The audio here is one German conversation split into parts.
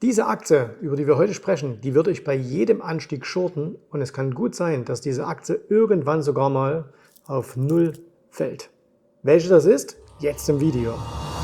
Diese Aktie, über die wir heute sprechen, die würde ich bei jedem Anstieg shorten und es kann gut sein, dass diese Aktie irgendwann sogar mal auf Null fällt. Welche das ist? Jetzt im Video.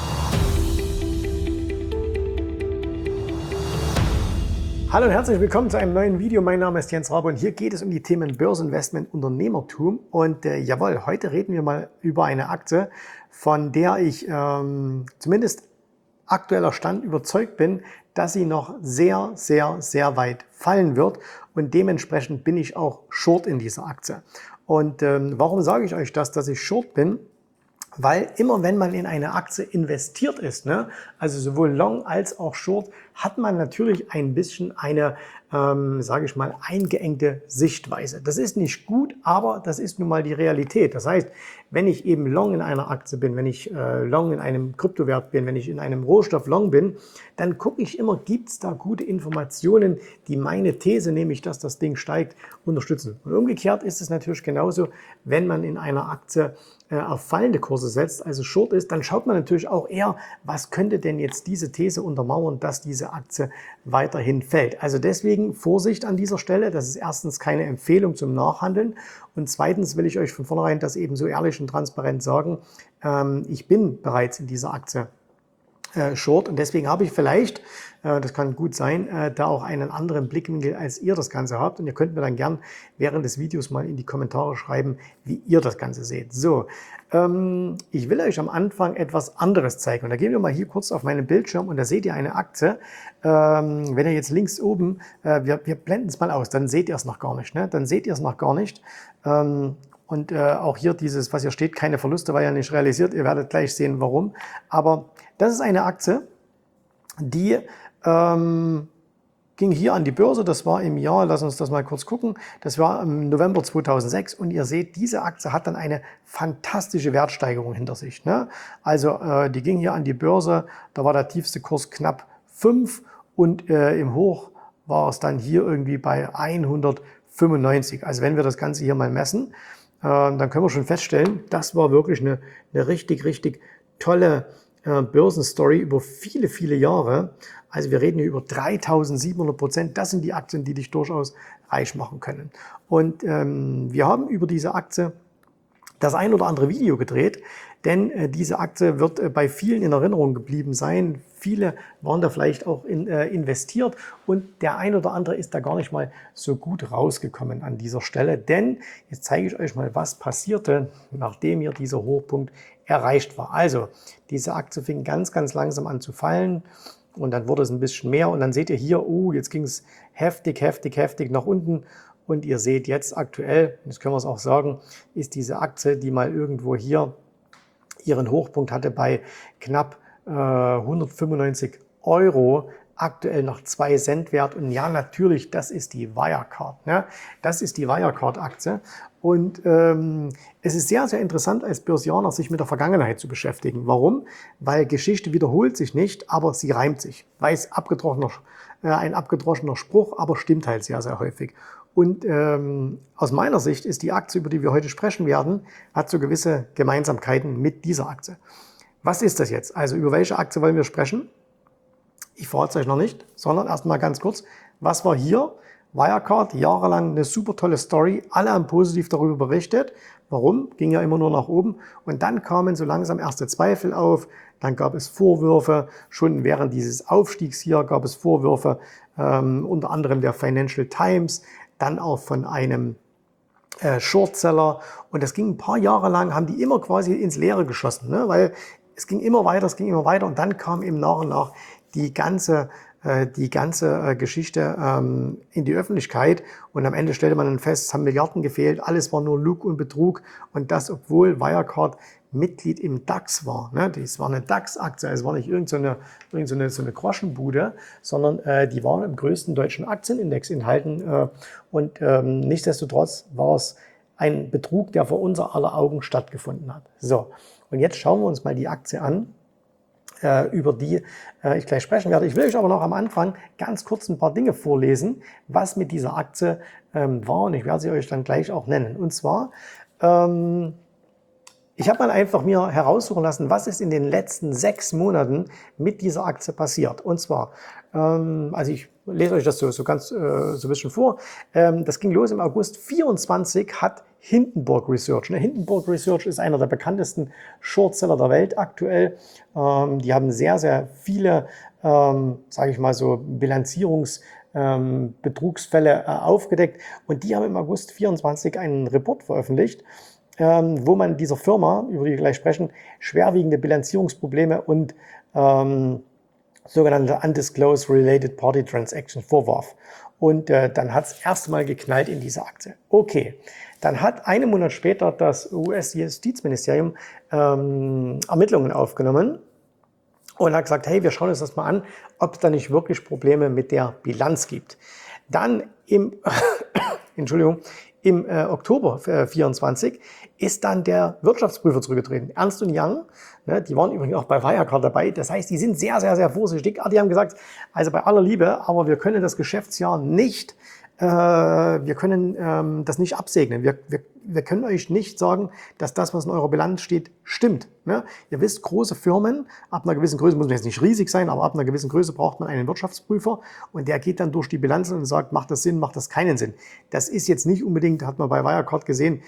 Hallo und herzlich willkommen zu einem neuen Video. Mein Name ist Jens Rabe und hier geht es um die Themen Börseninvestment, Unternehmertum. Und jawohl, heute reden wir mal über eine Aktie, von der ich zumindest aktueller Stand überzeugt bin, dass sie noch sehr, sehr, sehr weit fallen wird. Und dementsprechend bin ich auch short in dieser Aktie. Und warum sage ich euch das, dass ich short bin? Weil immer wenn man in eine Aktie investiert ist, also sowohl Long als auch Short, hat man natürlich ein bisschen eine, sage ich mal, eingeengte Sichtweise. Das ist nicht gut, aber das ist nun mal die Realität. Das heißt, wenn ich eben Long in einer Aktie bin, wenn ich Long in einem Kryptowert bin, wenn ich in einem Rohstoff Long bin, dann gucke ich immer, gibt es da gute Informationen, die meine These, nämlich dass das Ding steigt, unterstützen. Und umgekehrt ist es natürlich genauso, wenn man in einer Aktie auf fallende Kurse setzt, also Short ist, dann schaut man natürlich auch eher, was könnte denn jetzt diese These untermauern, dass diese Aktie weiterhin fällt. Also deswegen Vorsicht an dieser Stelle, das ist erstens keine Empfehlung zum Nachhandeln und zweitens will ich euch von vornherein das eben so ehrlich und transparent sagen, ich bin bereits in dieser Aktie short und deswegen habe ich vielleicht, das kann gut sein, da auch einen anderen Blickwinkel, als ihr das Ganze habt und ihr könnt mir dann gern während des Videos mal in die Kommentare schreiben, wie ihr das Ganze seht. So, ich will euch am Anfang etwas anderes zeigen und da gehen wir mal hier kurz auf meinen Bildschirm und da seht ihr eine Aktie. Wenn ihr jetzt links oben, wir blenden es mal aus, dann seht ihr es noch gar nicht, dann seht ihr es noch gar nicht. Und auch hier dieses, was hier steht, keine Verluste, war ja nicht realisiert. Ihr werdet gleich sehen, warum. Aber das ist eine Aktie, die ging hier an die Börse. Das war im Jahr, lass uns das mal kurz gucken, das war im November 2006. Und ihr seht, diese Aktie hat dann eine fantastische Wertsteigerung hinter sich. Also die ging hier an die Börse, da war der tiefste Kurs knapp 5 und im Hoch war es dann hier irgendwie bei 195. Also wenn wir das Ganze hier mal messen, dann können wir schon feststellen, das war wirklich eine richtig, richtig tolle Börsenstory über viele, viele Jahre. Also wir reden hier über 3700%. Das sind die Aktien, die dich durchaus reich machen können. Und wir haben über diese Aktie das ein oder andere Video gedreht, denn diese Aktie wird bei vielen in Erinnerung geblieben sein. Viele waren da vielleicht auch investiert und der ein oder andere ist da gar nicht mal so gut rausgekommen an dieser Stelle. Denn jetzt zeige ich euch mal, was passierte, nachdem hier dieser Hochpunkt erreicht war. Also diese Aktie fing ganz, ganz langsam an zu fallen und dann wurde es ein bisschen mehr und dann seht ihr hier, jetzt ging es heftig, heftig, heftig nach unten. Und ihr seht jetzt aktuell, das können wir es auch sagen, ist diese Aktie, die mal irgendwo hier ihren Hochpunkt hatte bei knapp 195 €, aktuell noch 2 Cent wert. Und ja, natürlich, das ist die Wirecard. Das ist die Wirecard-Aktie. Und es ist sehr, sehr interessant als Börsianer, sich mit der Vergangenheit zu beschäftigen. Warum? Weil Geschichte wiederholt sich nicht, aber sie reimt sich. Weiß ein abgedroschener Spruch, aber stimmt halt sehr, sehr häufig. Und aus meiner Sicht ist die Aktie, über die wir heute sprechen werden, hat so gewisse Gemeinsamkeiten mit dieser Aktie. Was ist das jetzt? Also über welche Aktie wollen wir sprechen? Ich verrate es euch noch nicht, sondern erstmal ganz kurz, was war hier? Wirecard, jahrelang eine super tolle Story, alle haben positiv darüber berichtet. Warum? Ging ja immer nur nach oben. Und dann kamen so langsam erste Zweifel auf, dann gab es Vorwürfe, schon während dieses Aufstiegs hier gab es Vorwürfe, unter anderem der Financial Times, dann auch von einem Shortseller. Und das ging ein paar Jahre lang, haben die immer quasi ins Leere geschossen, weil es ging immer weiter und dann kam eben nach und nach die ganze Geschichte in die Öffentlichkeit und am Ende stellte man dann fest, es haben Milliarden gefehlt, alles war nur Lug und Betrug und das, obwohl Wirecard Mitglied im DAX war. Das war eine DAX-Aktie, es war nicht so eine Groschenbude, sondern die waren im größten deutschen Aktienindex enthalten und nichtsdestotrotz war es ein Betrug, der vor unser aller Augen stattgefunden hat. So, und jetzt schauen wir uns mal die Aktie an, über die ich gleich sprechen werde. Ich will euch aber noch am Anfang ganz kurz ein paar Dinge vorlesen, was mit dieser Aktie war und ich werde sie euch dann gleich auch nennen. Und zwar Ich habe mal einfach mir heraussuchen lassen, was ist in den letzten 6 Monaten mit dieser Aktie passiert. Und zwar Also ich lese euch das so ganz so ein bisschen vor. Das ging los im August 24, hat Hindenburg Research. Hindenburg Research ist einer der bekanntesten Shortseller der Welt aktuell. Die haben sehr, sehr viele, sage ich mal so, Betrugsfälle aufgedeckt. Und die haben im August 24 einen Report veröffentlicht, wo man dieser Firma, über die wir gleich sprechen, schwerwiegende Bilanzierungsprobleme und sogenannte Undisclosed Related Party Transactions vorwarf. Und dann hat es erstmal geknallt in dieser Aktie. Okay, dann hat einen Monat später das US-Justizministerium Ermittlungen aufgenommen und hat gesagt, hey, wir schauen uns das mal an, ob es da nicht wirklich Probleme mit der Bilanz gibt. Dann im Oktober 24 ist dann der Wirtschaftsprüfer zurückgetreten, Ernst & Young. Ne, die waren übrigens auch bei Wirecard dabei. Das heißt, die sind sehr, sehr, sehr vorsichtig. Die haben gesagt, also bei aller Liebe, aber wir können das Geschäftsjahr nicht, wir können das nicht absegnen. Wir können euch nicht sagen, dass das, was in eurer Bilanz steht, stimmt. Ne? Ihr wisst, große Firmen, ab einer gewissen Größe, muss man jetzt nicht riesig sein, aber ab einer gewissen Größe braucht man einen Wirtschaftsprüfer und der geht dann durch die Bilanzen und sagt, macht das Sinn, macht das keinen Sinn. Das ist jetzt nicht unbedingt, hat man bei Wirecard gesehen,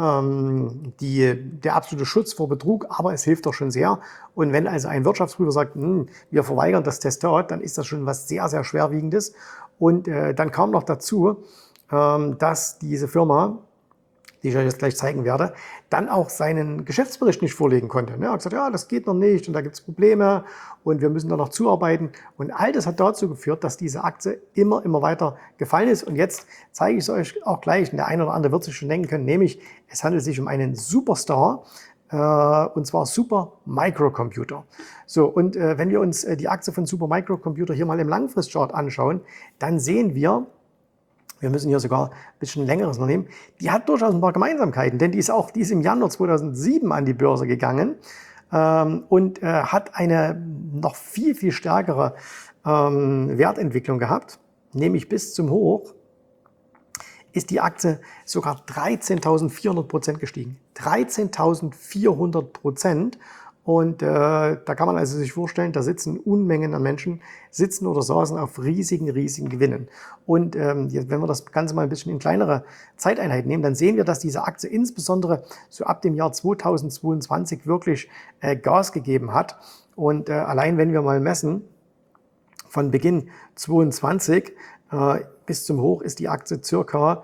der absolute Schutz vor Betrug, aber es hilft doch schon sehr. Und wenn also ein Wirtschaftsprüfer sagt, wir verweigern das Testat, dann ist das schon was sehr, sehr Schwerwiegendes. Und dann kam noch dazu, dass diese Firma, die ich euch jetzt gleich zeigen werde, dann auch seinen Geschäftsbericht nicht vorlegen konnte. Er hat gesagt, ja, das geht noch nicht und da gibt es Probleme und wir müssen da noch zuarbeiten. Und all das hat dazu geführt, dass diese Aktie immer weiter gefallen ist. Und jetzt zeige ich es euch auch gleich. Und der eine oder andere wird sich schon denken können, nämlich es handelt sich um einen Superstar, und zwar Super Microcomputer. So, und wenn wir uns die Aktie von Super Microcomputer hier mal im Langfristchart anschauen, dann sehen wir müssen hier sogar ein bisschen längeres noch nehmen, die hat durchaus ein paar Gemeinsamkeiten, denn die ist im Januar 2007 an die Börse gegangen und hat eine noch viel, viel stärkere Wertentwicklung gehabt, nämlich bis zum Hoch ist die Aktie sogar 13.400% gestiegen. 13.400%. Und da kann man also sich vorstellen, da sitzen Unmengen an Menschen, sitzen oder saßen auf riesigen Gewinnen. Und wenn wir das Ganze mal ein bisschen in kleinere Zeiteinheiten nehmen, dann sehen wir, dass diese Aktie insbesondere so ab dem Jahr 2022 wirklich Gas gegeben hat. Und allein wenn wir mal messen, von Beginn 22 bis zum Hoch ist die Aktie circa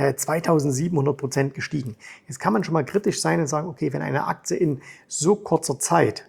2700% gestiegen. Jetzt kann man schon mal kritisch sein und sagen, okay, wenn eine Aktie in so kurzer Zeit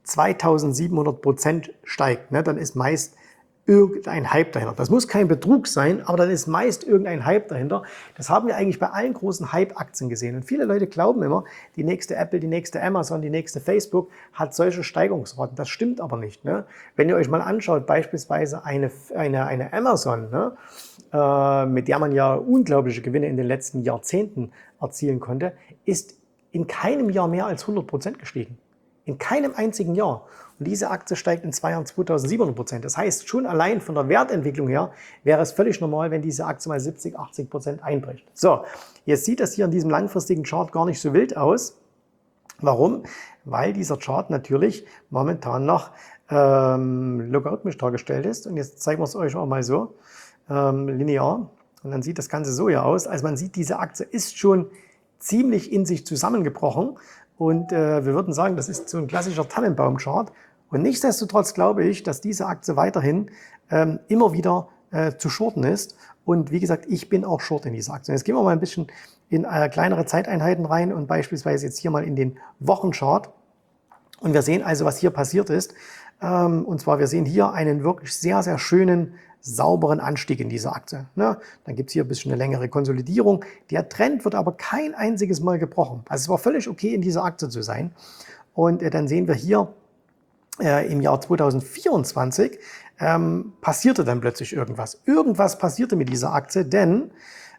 2700% steigt, ne, dann ist meist irgendein Hype dahinter. Das muss kein Betrug sein, aber dann ist meist irgendein Hype dahinter. Das haben wir eigentlich bei allen großen Hype-Aktien gesehen. Und viele Leute glauben immer, die nächste Apple, die nächste Amazon, die nächste Facebook hat solche Steigerungsraten. Das stimmt aber nicht. Ne? Wenn ihr euch mal anschaut, beispielsweise eine Amazon, ne, mit der man ja unglaubliche Gewinne in den letzten Jahrzehnten erzielen konnte, ist in keinem Jahr mehr als 100% gestiegen. In keinem einzigen Jahr. Und diese Aktie steigt in 2 Jahren 2700%. Das heißt, schon allein von der Wertentwicklung her wäre es völlig normal, wenn diese Aktie mal 70-80% einbricht. So, jetzt sieht das hier in diesem langfristigen Chart gar nicht so wild aus. Warum? Weil dieser Chart natürlich momentan noch logarithmisch dargestellt ist. Und jetzt zeigen wir es euch auch mal so, linear. Und dann sieht das Ganze so hier aus. Also man sieht, diese Aktie ist schon ziemlich in sich zusammengebrochen. Und wir würden sagen, das ist so ein klassischer Tannenbaum-Chart. Und nichtsdestotrotz glaube ich, dass diese Aktie weiterhin immer wieder zu shorten ist. Und wie gesagt, ich bin auch short in dieser Aktie. Jetzt gehen wir mal ein bisschen in kleinere Zeiteinheiten rein und beispielsweise jetzt hier mal in den Wochenchart. Und wir sehen also, was hier passiert ist. Und zwar, wir sehen hier einen wirklich sehr, sehr schönen, sauberen Anstieg in dieser Aktie. Ne? Dann gibt es hier ein bisschen eine längere Konsolidierung. Der Trend wird aber kein einziges Mal gebrochen. Also es war völlig okay, in dieser Aktie zu sein. Und dann sehen wir hier im Jahr 2024 passierte dann plötzlich irgendwas. Irgendwas passierte mit dieser Aktie, denn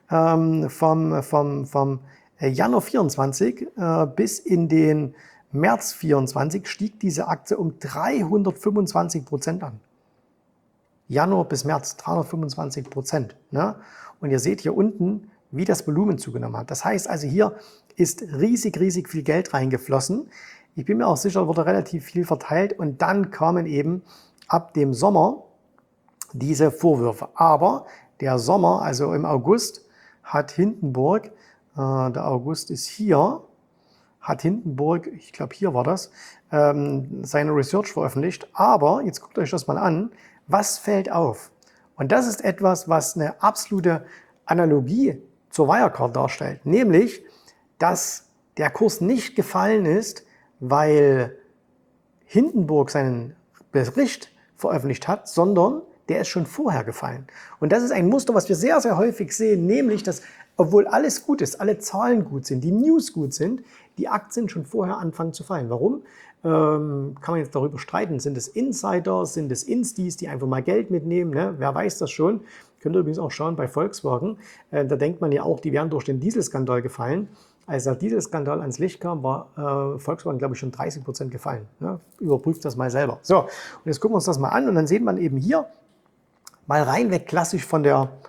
vom Januar 24 bis in den März 24 stieg diese Aktie um 325% an. Januar bis März 325%. Ne? Und ihr seht hier unten, wie das Volumen zugenommen hat. Das heißt also, hier ist riesig viel Geld reingeflossen. Ich bin mir auch sicher, wurde relativ viel verteilt. Und dann kamen eben ab dem Sommer diese Vorwürfe. Aber der Sommer, also im August, hat Hindenburg, der August ist hier, hat Hindenburg, ich glaube hier war das, seine Research veröffentlicht. Aber jetzt guckt euch das mal an, was fällt auf? Und das ist etwas, was eine absolute Analogie zur Wirecard darstellt, nämlich, dass der Kurs nicht gefallen ist, weil Hindenburg seinen Bericht veröffentlicht hat, sondern der ist schon vorher gefallen. Und das ist ein Muster, was wir sehr, sehr häufig sehen, nämlich, dass obwohl alles gut ist, alle Zahlen gut sind, die News gut sind, die Aktien schon vorher anfangen zu fallen. Warum? Kann man jetzt darüber streiten. Sind es Insider, sind es Instis, die einfach mal Geld mitnehmen? Ne? Wer weiß das schon? Könnt ihr übrigens auch schauen bei Volkswagen. Da denkt man ja auch, die wären durch den Dieselskandal gefallen. Als der Dieselskandal ans Licht kam, war Volkswagen, glaube ich, schon 30% gefallen. Ne? Überprüft das mal selber. So, und jetzt gucken wir uns das mal an und dann sieht man eben hier mal reinweg klassisch vom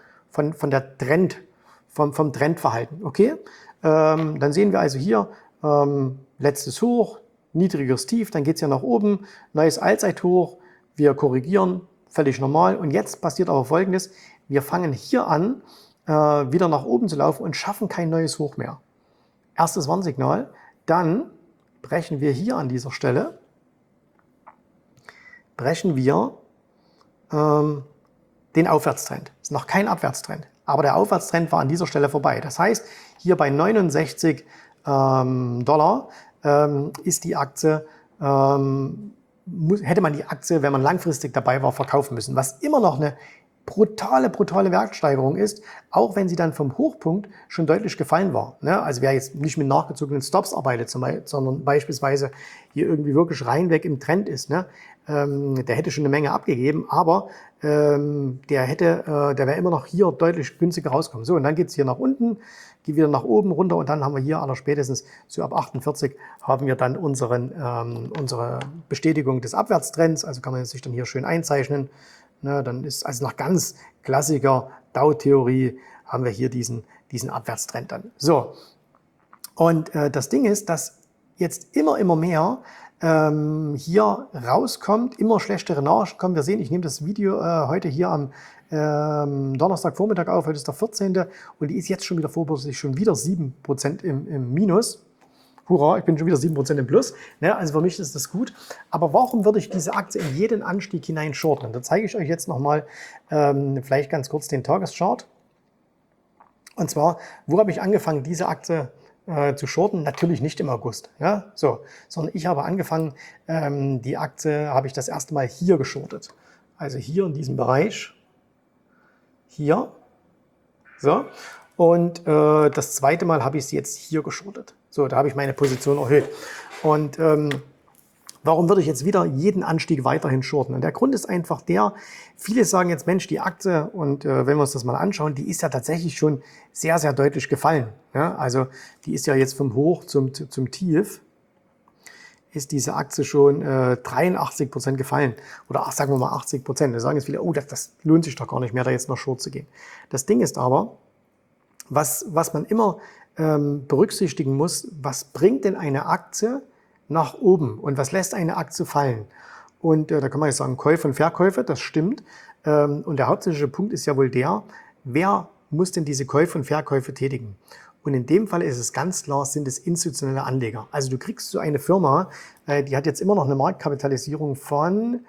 Trendverhalten. Okay? Dann sehen wir also hier letztes Hoch, niedriges Tief, dann geht es ja nach oben, neues Allzeithoch, wir korrigieren, völlig normal. Und jetzt passiert aber Folgendes, wir fangen hier an, wieder nach oben zu laufen und schaffen kein neues Hoch mehr. Erstes Warnsignal, dann brechen wir hier an dieser Stelle, den Aufwärtstrend. Es ist noch kein Abwärtstrend, aber der Aufwärtstrend war an dieser Stelle vorbei. Das heißt, hier bei 69 Dollar ist die Aktie, hätte man die Aktie, wenn man langfristig dabei war, verkaufen müssen, was immer noch eine brutale Wertsteigerung ist, auch wenn sie dann vom Hochpunkt schon deutlich gefallen war. Ne? Also wer jetzt nicht mit nachgezogenen Stops arbeitet, sondern beispielsweise hier irgendwie wirklich reinweg im Trend ist, ne? Der hätte schon eine Menge abgegeben, aber der wäre immer noch hier deutlich günstiger rauskommen. So, und dann geht es hier nach unten, geht wieder nach oben, runter und dann haben wir hier allerspätestens so ab 48 haben wir dann unsere Bestätigung des Abwärtstrends, also kann man sich dann hier schön einzeichnen. Ne, dann ist also nach ganz klassischer Dow-Theorie haben wir hier diesen Abwärtstrend dann. So, und das Ding ist, dass jetzt immer mehr hier rauskommt, immer schlechtere Nachrichten kommen. Wir sehen, ich nehme das Video heute hier am Donnerstagvormittag auf, heute ist der 14. und die ist jetzt schon wieder vorbörslich schon wieder 7% im Minus. Hurra, ich bin schon wieder 7% im Plus. Ne, also für mich ist das gut. Aber warum würde ich diese Aktie in jeden Anstieg hinein shorten? Da zeige ich euch jetzt nochmal vielleicht ganz kurz den Tageschart. Und zwar, wo habe ich angefangen, diese Aktie zu shorten? Natürlich nicht im August. Ja? So, sondern ich habe angefangen, die Aktie habe ich das erste Mal hier geschortet. Also hier in diesem Bereich. Hier. So. Und das zweite Mal habe ich sie jetzt hier geschortet. So, da habe ich meine Position erhöht. Und warum würde ich jetzt wieder jeden Anstieg weiterhin shorten? Und der Grund ist einfach der, viele sagen jetzt, Mensch, die Aktie, und wenn wir uns das mal anschauen, die ist ja tatsächlich schon sehr, sehr deutlich gefallen. Ja? Also die ist ja jetzt vom Hoch zum Tief, ist diese Aktie schon 83% gefallen. Oder sagen wir mal 80%. Da sagen jetzt viele, oh, das lohnt sich doch gar nicht mehr, da jetzt noch short zu gehen. Das Ding ist aber, was man immer berücksichtigen muss, was bringt denn eine Aktie nach oben und was lässt eine Aktie fallen? Und da kann man jetzt sagen, Käufe und Verkäufe, das stimmt. Und der hauptsächliche Punkt ist ja wohl der, wer muss denn diese Käufe und Verkäufe tätigen? Und in dem Fall ist es ganz klar, sind es institutionelle Anleger. Also du kriegst so eine Firma, die hat jetzt immer noch eine Marktkapitalisierung von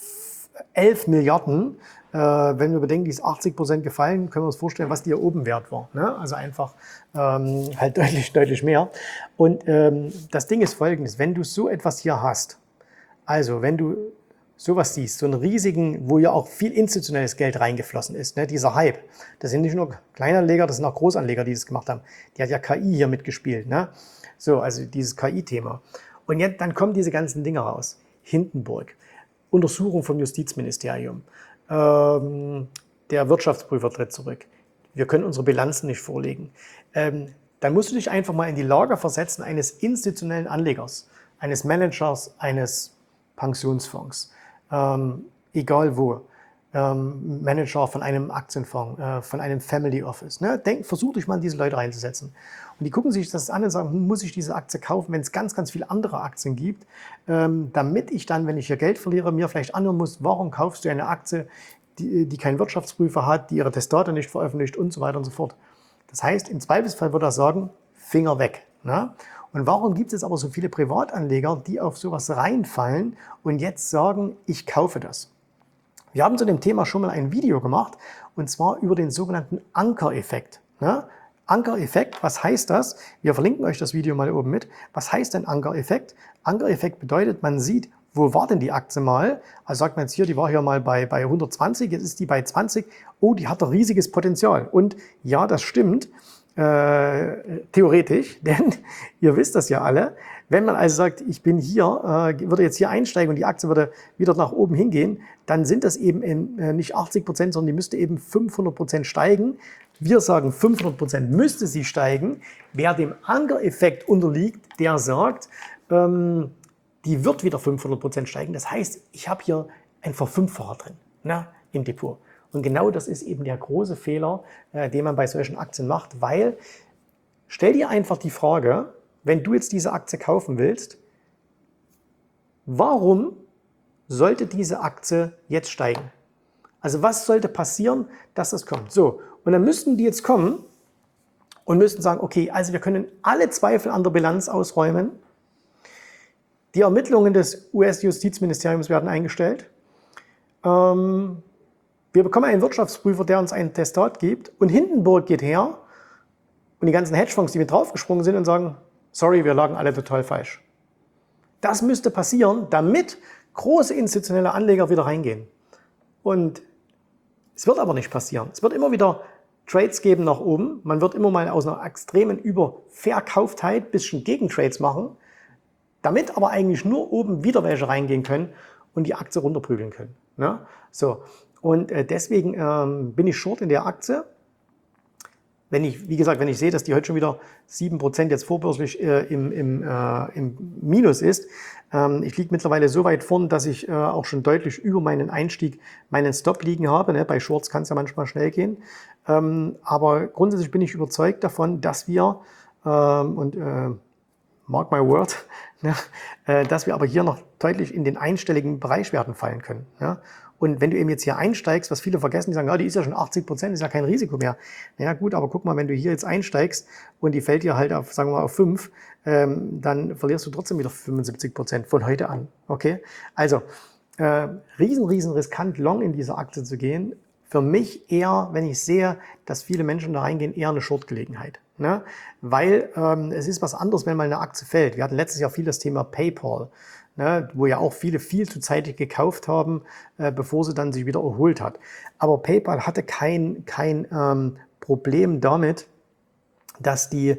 11 Milliarden. Wenn wir bedenken, die ist 80% gefallen, können wir uns vorstellen, was die hier oben wert war. Ne? Also einfach halt deutlich mehr. Und das Ding ist folgendes, wenn du so etwas hier hast, also wenn du sowas siehst, so einen riesigen, wo ja auch viel institutionelles Geld reingeflossen ist, ne? Dieser Hype, das sind nicht nur Kleinanleger, das sind auch Großanleger, die das gemacht haben. Die hat ja KI hier mitgespielt. Ne? So, also dieses KI-Thema. Und jetzt, dann kommen diese ganzen Dinge raus. Hindenburg, Untersuchung vom Justizministerium, der Wirtschaftsprüfer tritt zurück. Wir können unsere Bilanzen nicht vorlegen. Dann musst du dich einfach mal in die Lage versetzen eines institutionellen Anlegers, eines Managers, eines Pensionsfonds, egal wo. Manager von einem Aktienfonds, von einem Family Office. Ne? Versuch dich mal in diese Leute reinzusetzen. Und die gucken sich das an und sagen, muss ich diese Aktie kaufen, wenn es ganz viele andere Aktien gibt, damit ich dann, wenn ich hier Geld verliere, mir vielleicht anhören muss, warum kaufst du eine Aktie, die keinen Wirtschaftsprüfer hat, die ihre Testate nicht veröffentlicht und so weiter und so fort. Das heißt, im Zweifelsfall würde er sagen, Finger weg. Ne? Und warum gibt es aber so viele Privatanleger, die auf sowas reinfallen und jetzt sagen, ich kaufe das? Wir haben zu dem Thema schon mal ein Video gemacht, und zwar über den sogenannten Ankereffekt. Ne? Ankereffekt, was heißt das? Wir verlinken euch das Video mal oben mit. Was heißt denn Ankereffekt? Ankereffekt bedeutet, man sieht, wo war denn die Aktie mal? Also sagt man jetzt hier, die war hier mal bei 120, jetzt ist die bei 20. Oh, die hat doch riesiges Potenzial. Und ja, das stimmt, theoretisch, denn ihr wisst das ja alle. Wenn man also sagt, ich bin hier, würde jetzt hier einsteigen und die Aktie würde wieder nach oben hingehen, dann sind das eben nicht 80%, sondern die müsste eben 500% steigen. Wir sagen, 500% müsste sie steigen. Wer dem Ankereffekt unterliegt, der sagt, die wird wieder 500% steigen. Das heißt, ich habe hier ein Verfünffacher drin, ne, im Depot. Und genau das ist eben der große Fehler, den man bei solchen Aktien macht, weil stell dir einfach die Frage, wenn du jetzt diese Aktie kaufen willst, warum sollte diese Aktie jetzt steigen? Also was sollte passieren, dass das kommt? So, und dann müssten die jetzt kommen und müssten sagen, okay, also wir können alle Zweifel an der Bilanz ausräumen. Die Ermittlungen des US-Justizministeriums werden eingestellt. Wir bekommen einen Wirtschaftsprüfer, der uns ein Testat gibt, und Hindenburg geht her und die ganzen Hedgefonds, die mit draufgesprungen sind, und sagen, sorry, wir lagen alle total falsch. Das müsste passieren, damit große institutionelle Anleger wieder reingehen. Und es wird aber nicht passieren. Es wird immer wieder Trades geben nach oben. Man wird immer mal aus einer extremen Überverkauftheit ein bisschen Gegentrades machen, damit aber eigentlich nur oben wieder welche reingehen können und die Aktie runterprügeln können. Ne? So. Und deswegen bin ich short in der Aktie. Wie gesagt, wenn ich sehe, dass die heute schon wieder 7% jetzt vorbörslich im Minus ist. Ich liege mittlerweile so weit vorn, dass ich auch schon deutlich über meinen Einstieg, meinen Stop liegen habe. Ne? Bei Shorts kann es ja manchmal schnell gehen. Aber grundsätzlich bin ich überzeugt davon, dass wir, mark my word, ne? Dass wir aber hier noch deutlich in den einstelligen Bereichswerten fallen können. Ja? Und wenn du eben jetzt hier einsteigst, was viele vergessen, die sagen, ja, die ist ja schon 80%, ist ja kein Risiko mehr. Naja gut, aber guck mal, wenn du hier jetzt einsteigst und die fällt dir halt auf, sagen wir mal, auf 5, dann verlierst du trotzdem wieder 75% von heute an. Okay? Also, riesen riskant, long in diese Aktie zu gehen. Für mich eher, wenn ich sehe, dass viele Menschen da reingehen, eher eine Short-Gelegenheit. Ne? Weil es ist was anderes, wenn mal eine Aktie fällt. Wir hatten letztes Jahr viel das Thema PayPal. Ne, wo ja auch viele viel zu zeitig gekauft haben, bevor sie dann sich wieder erholt hat. Aber PayPal hatte kein Problem damit, dass die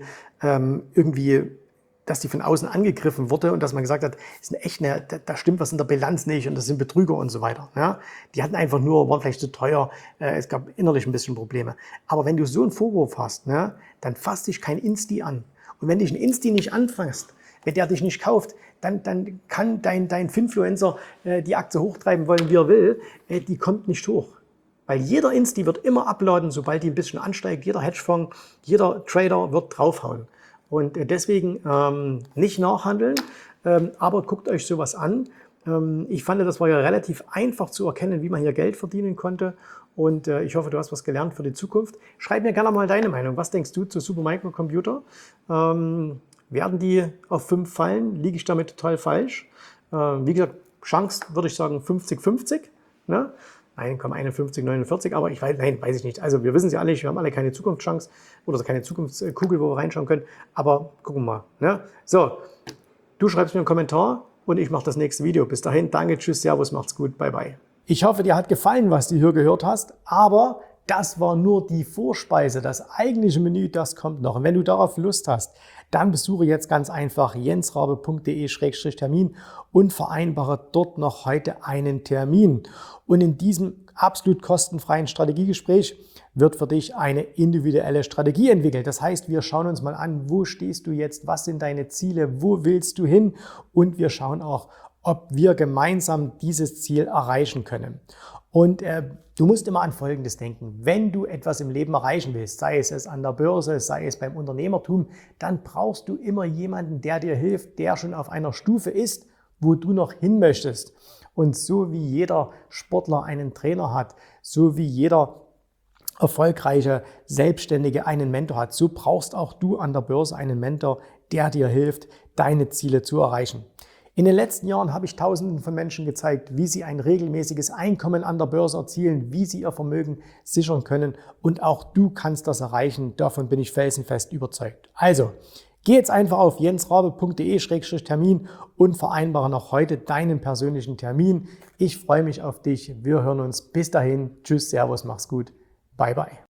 dass die von außen angegriffen wurde und dass man gesagt hat, da stimmt was in der Bilanz nicht und das sind Betrüger und so weiter. Ja? Die hatten einfach nur, waren vielleicht zu teuer, es gab innerlich ein bisschen Probleme. Aber wenn du so einen Vorwurf hast, ne, dann fasst dich kein Insti an. Und wenn dich ein Insti nicht anfasst, wenn der dich nicht kauft, dann kann dein Finfluencer die Aktie hochtreiben wollen, wie er will, die kommt nicht hoch. Weil jeder Insti wird immer uploaden, sobald die ein bisschen ansteigt. Jeder Hedgefonds, jeder Trader wird draufhauen. Und deswegen nicht nachhandeln, aber guckt euch sowas an. Ich fand, das war ja relativ einfach zu erkennen, wie man hier Geld verdienen konnte. Und ich hoffe, du hast was gelernt für die Zukunft. Schreib mir gerne mal deine Meinung. Was denkst du zu Supermicro Computer? Werden die auf 5 fallen? Liege ich damit total falsch? Wie gesagt, Chance würde ich sagen 50-50. Ne? 1,51, 49, aber weiß ich nicht. Also wir wissen es ja alle nicht, wir haben alle keine Zukunftschance oder keine Zukunftskugel, wo wir reinschauen können. Aber gucken wir mal. Ne? So, du schreibst mir einen Kommentar und ich mache das nächste Video. Bis dahin, danke, tschüss, servus, macht's gut, bye bye. Ich hoffe, dir hat gefallen, was du hier gehört hast, aber das war nur die Vorspeise. Das eigentliche Menü, das kommt noch. Und wenn du darauf Lust hast, dann besuche jetzt ganz einfach jensrabe.de/termin und vereinbare dort noch heute einen Termin. Und in diesem absolut kostenfreien Strategiegespräch wird für dich eine individuelle Strategie entwickelt. Das heißt, wir schauen uns mal an, wo stehst du jetzt, was sind deine Ziele, wo willst du hin, und wir schauen auch, ob wir gemeinsam dieses Ziel erreichen können. Und du musst immer an Folgendes denken: Wenn du etwas im Leben erreichen willst, sei es an der Börse, sei es beim Unternehmertum, dann brauchst du immer jemanden, der dir hilft, der schon auf einer Stufe ist, wo du noch hin möchtest. Und so wie jeder Sportler einen Trainer hat, So wie jeder erfolgreiche Selbstständige einen Mentor hat, so brauchst auch du an der Börse einen Mentor, der dir hilft, deine Ziele zu erreichen. In den letzten Jahren habe ich Tausenden von Menschen gezeigt, wie sie ein regelmäßiges Einkommen an der Börse erzielen, wie sie ihr Vermögen sichern können, und auch du kannst das erreichen. Davon bin ich felsenfest überzeugt. Also, geh jetzt einfach auf jensrabe.de/termin und vereinbare noch heute deinen persönlichen Termin. Ich freue mich auf dich. Wir hören uns. Bis dahin. Tschüss, Servus, mach's gut. Bye, bye.